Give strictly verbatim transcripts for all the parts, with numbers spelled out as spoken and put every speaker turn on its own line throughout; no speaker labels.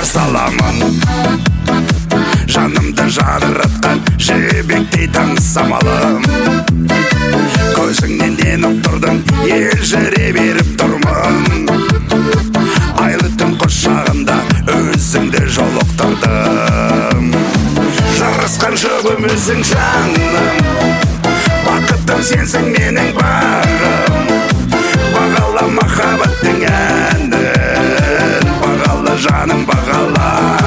қарсы аламын. Жанымды жарыратқан жібектей таң самалым. Көзіңнен нені тұрдың, елжіре беріп тұрмын. Айлы түн құшағында өзіңді жолықтырдым. Жарасқан жұбымызың жаным, бақыттым сенсің менің бағым. Бағала махаббаттың әнін, бағала жаным бағала.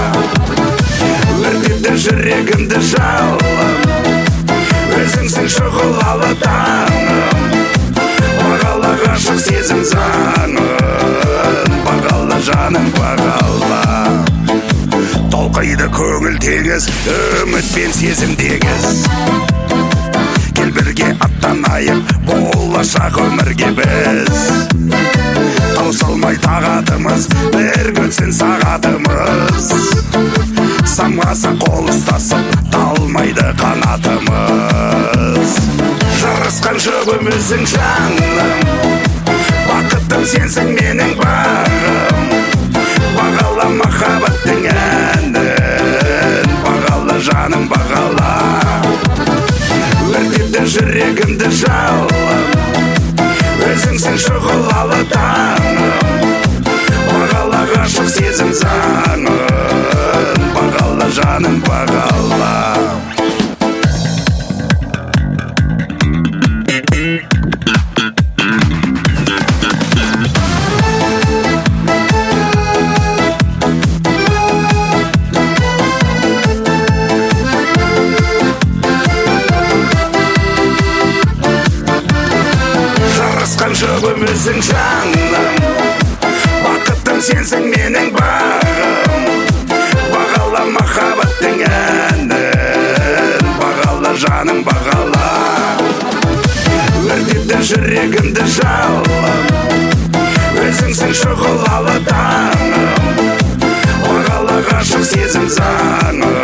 Өртепті жүрегімді жалым, өзіңсің шұғылалы таңым. Бағала ғашық сезім заңын, бағала жаным бағала. Толқиды көңіл теңіз, үміт пен сезім тегіз. Кел бірге аттанайық болашақ өмірге біз. Таусылмай тағатымыз, бір өтсін сағатымыз. Самғаса қол ұстасып, талмайды қанатымыз. Жарасқан жұбымызың жаным, бақыттым сенсің менің бағым. Бағала махаббаттың әнін, бағала жаным бағала. Өртепті жүрегімді жалым, өзіңсің шұғылалы таңым. Бағала ғашық сезім заңын, бағала жаным бағала. Жұбымызың жаным, бақыттым сенсің менің бағым. Бағала махаббаттың әнін, бағала жаным бағала. Өртепті жүрегімді жалым, өзіңсің шұғылалы таңым. Бағала ғашық сезім заңын,